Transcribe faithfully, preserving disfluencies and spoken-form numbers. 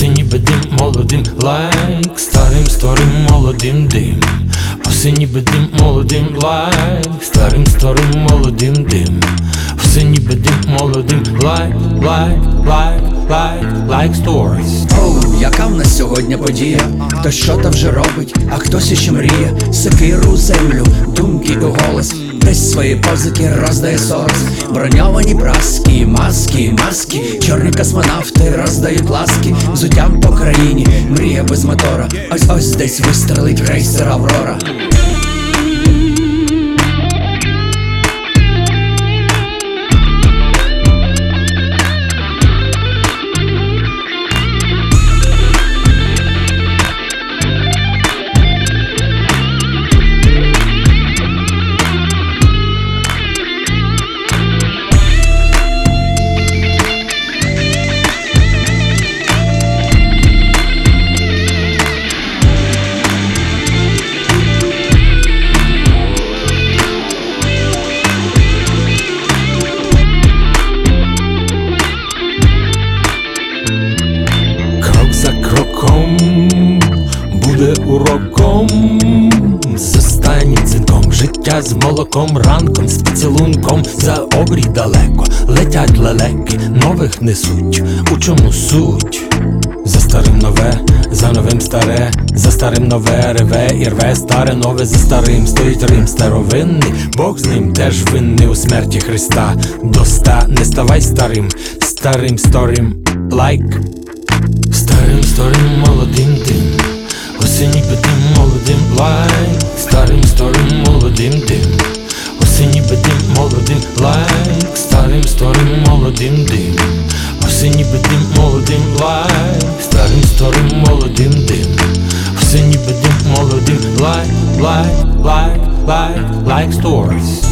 Усе ніби дим, молодим лайк, старим, старим, молодим дим. Усе ніби дим, молодим лайк, старим, старим, молодим дим. Усе ніби дим, молодим лайк, лайк, лайк, лайк, лайк сторіс. Оу, яка в нас сьогодні подія? Хто що та вже робить, а хтось іще мріє. Секиру землю, думки і голос, десь свої позики роздає сорос. Броньовані праски, маски, маски, чорні космонавти роздають ласки. Взуттям по країні, мрія без мотора. Ось ось десь вистрелить крейсер Аврора. За кроком буде уроком, з останнім дзвінком, життя з молоком, ранком, з поцілунком, за обрій далеко летять лелеки, нових несуть. У чому суть? За старим нове, за новим старе, за старим нове реве і рве, старе нове за старим. Стоїть Рим старовинний, Бог з ним теж винний у смерті Христа. До ста не ставай старим, старим, старим, лайк. Старим, старим, молодим дим. Усе ніби дим, молодим лайк. Старим, старим, молодим дим. Усе ніби дим, молодим лайк. Старим, старим, молодим дим. Усе ніби дим, молодим лайк. Старим, старим, молодим дим. Усе ніби дим, молодим лайк, лайк, лайк, лайк, лайк сторіс.